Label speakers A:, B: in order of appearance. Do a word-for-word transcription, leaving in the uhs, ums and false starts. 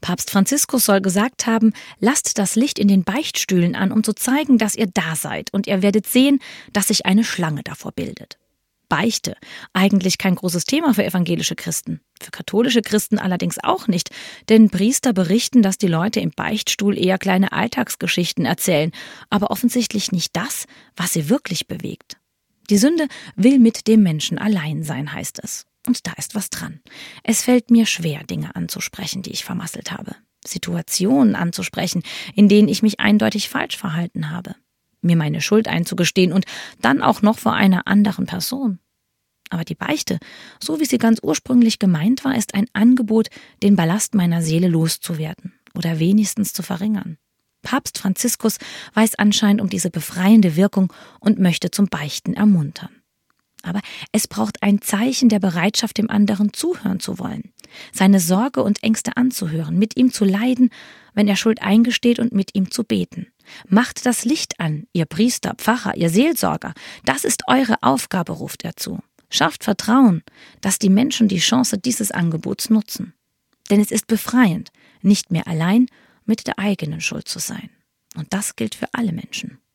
A: Papst Franziskus soll gesagt haben, lasst das Licht in den Beichtstühlen an, um zu zeigen, dass ihr da seid, und ihr werdet sehen, dass sich eine Schlange davor bildet. Beichte, eigentlich kein großes Thema für evangelische Christen, für katholische Christen allerdings auch nicht, denn Priester berichten, dass die Leute im Beichtstuhl eher kleine Alltagsgeschichten erzählen, aber offensichtlich nicht das, was sie wirklich bewegt. Die Sünde will mit dem Menschen allein sein, heißt es. Und da ist was dran. Es fällt mir schwer, Dinge anzusprechen, die ich vermasselt habe. Situationen anzusprechen, in denen ich mich eindeutig falsch verhalten habe. Mir meine Schuld einzugestehen und dann auch noch vor einer anderen Person. Aber die Beichte, so wie sie ganz ursprünglich gemeint war, ist ein Angebot, den Ballast meiner Seele loszuwerden oder wenigstens zu verringern. Papst Franziskus weiß anscheinend um diese befreiende Wirkung und möchte zum Beichten ermuntern. Aber es braucht ein Zeichen der Bereitschaft, dem anderen zuhören zu wollen, seine Sorge und Ängste anzuhören, mit ihm zu leiden, wenn er Schuld eingesteht, und mit ihm zu beten. Macht das Licht an, ihr Priester, Pfarrer, ihr Seelsorger. Das ist eure Aufgabe, ruft er zu. Schafft Vertrauen, dass die Menschen die Chance dieses Angebots nutzen. Denn es ist befreiend, nicht mehr allein mit der eigenen Schuld zu sein. Und das gilt für alle Menschen.